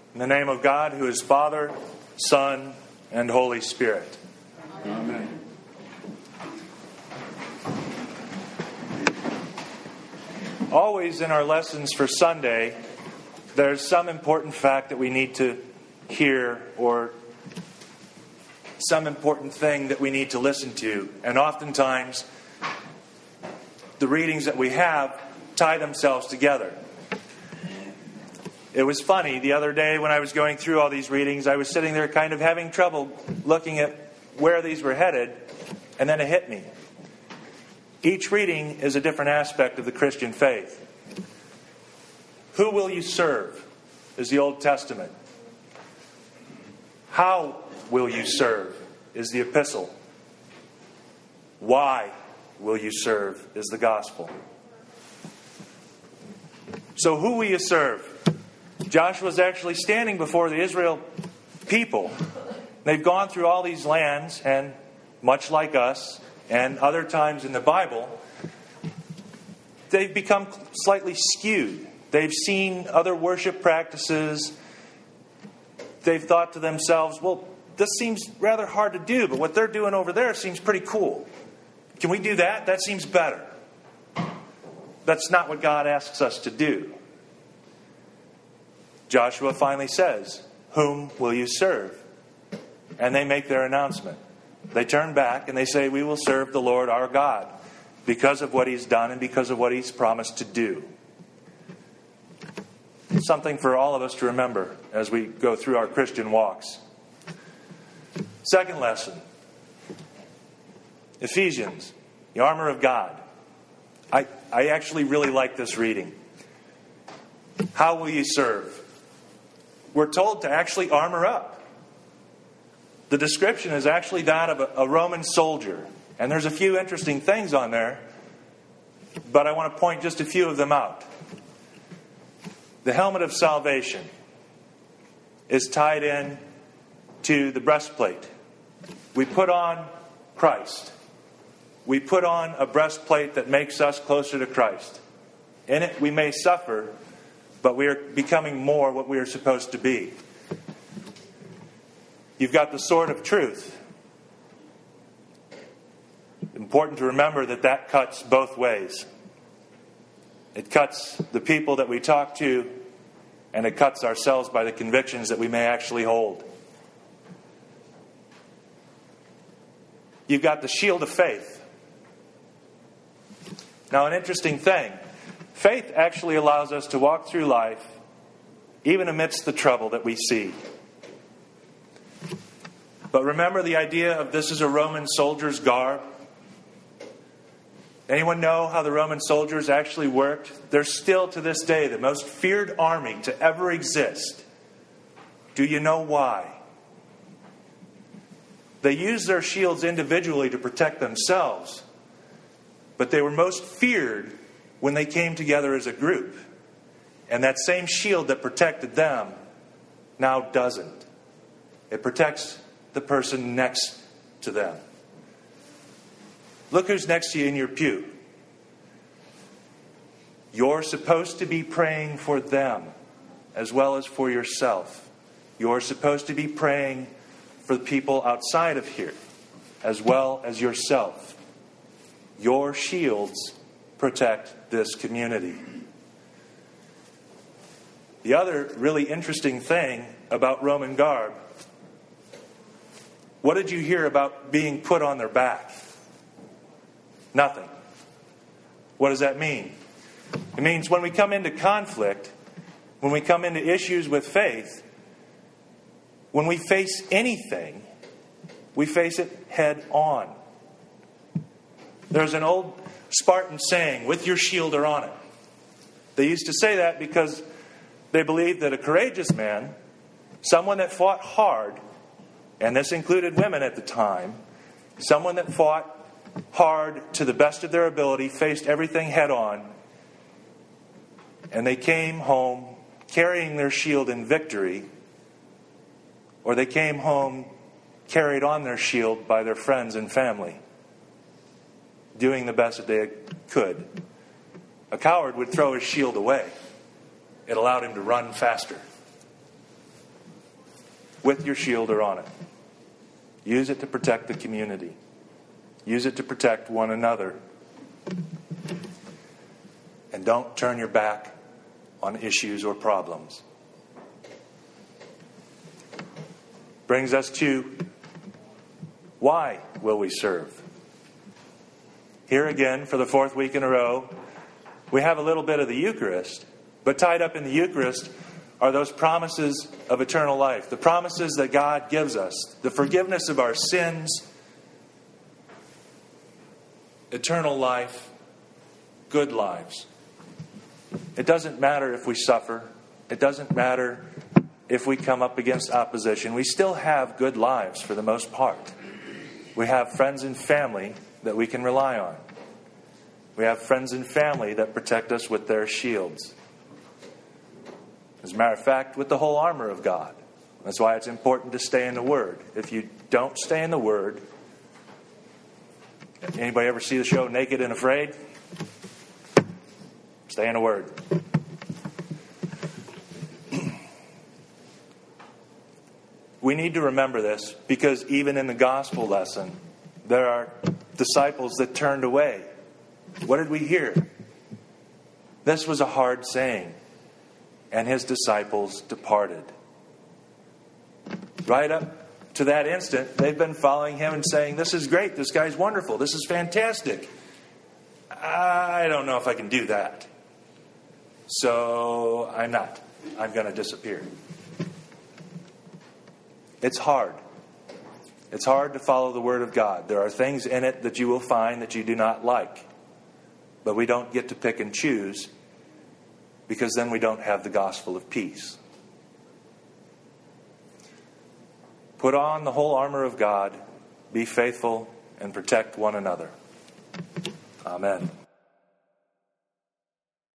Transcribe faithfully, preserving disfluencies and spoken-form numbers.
In the name of God, who is Father, Son, and Holy Spirit. Amen. Always in our lessons for Sunday, there's some important fact that we need to hear or some important thing that we need to listen to. And oftentimes, the readings that we have tie themselves together. It was funny, the other day when I was going through all these readings, I was sitting there kind of having trouble looking at where these were headed, and then it hit me. Each reading is a different aspect of the Christian faith. Who will you serve is the Old Testament. How will you serve is the epistle. Why will you serve is the gospel. So who will you serve? Joshua's actually standing before the Israel people. They've gone through all these lands, and much like us, and other times in the Bible, they've become slightly skewed. They've seen other worship practices. They've thought to themselves, well, this seems rather hard to do, but what they're doing over there seems pretty cool. Can we do that? That seems better. That's not what God asks us to do. Joshua finally says, whom will you serve? And they make their announcement. They turn back and they say, we will serve the Lord our God because of what He's done and because of what He's promised to do. Something for all of us to remember as we go through our Christian walks. Second lesson. Ephesians, the armor of God. I, I actually really like this reading. How will you serve? We're told to actually armor up. The description is actually that of a, a Roman soldier. And there's a few interesting things on there, but I want to point just a few of them out. The helmet of salvation is tied in to the breastplate. We put on Christ. We put on a breastplate that makes us closer to Christ. In it we may suffer, but we are becoming more what we are supposed to be. You've got the sword of truth. Important to remember that that cuts both ways. It cuts the people that we talk to, and it cuts ourselves by the convictions that we may actually hold. You've got the shield of faith. Now, an interesting thing. Faith actually allows us to walk through life even amidst the trouble that we see. But remember the idea of this is a Roman soldier's garb? Anyone know how the Roman soldiers actually worked? They're still to this day the most feared army to ever exist. Do you know why? They used their shields individually to protect themselves, but they were most feared when they came together as a group. And that same shield that protected them now doesn't. It protects the person next to them. Look who's next to you in your pew. You're supposed to be praying for them as well as for yourself. You're supposed to be praying for the people outside of here as well as yourself. Your shields protect this community. The other really interesting thing about Roman garb, what did you hear about being put on their back? Nothing. What does that mean? It means when we come into conflict, when we come into issues with faith, when we face anything, we face it head on. There's an old Spartan saying, with your shield or on it. They used to say that because they believed that a courageous man, someone that fought hard, and this included women at the time, someone that fought hard to the best of their ability, faced everything head on, and they came home carrying their shield in victory, or they came home carried on their shield by their friends and family, doing the best that they could. A coward would throw his shield away. It allowed him to run faster. with your shield or on it. Use it to protect the community. Use it to protect one another. And don't turn your back on issues or problems. Brings us to, why will we serve? Here again, for the fourth week in a row, we have a little bit of the Eucharist, but tied up in the Eucharist are those promises of eternal life, the promises that God gives us, the forgiveness of our sins, eternal life, good lives. It doesn't matter if we suffer. It doesn't matter if we come up against opposition. We still have good lives for the most part. We have friends and family that we can rely on. We have friends and family that protect us with their shields. As a matter of fact, with the whole armor of God. That's why it's important to stay in the Word. If you don't stay in the Word, anybody ever see the show Naked and Afraid? Stay in the Word. We need to remember this because even in the gospel lesson, there are disciples that turned away. What did we hear? This was a hard saying, and his disciples departed. Right up to that instant, they've been following him and saying, this is great, this guy's wonderful, this is fantastic. I don't know if I can do that. So I'm not. I'm going to disappear. It's hard. It's hard to follow the Word of God. There are things in it that you will find that you do not like. But we don't get to pick and choose because then we don't have the gospel of peace. Put on the whole armor of God, be faithful, and protect one another. Amen.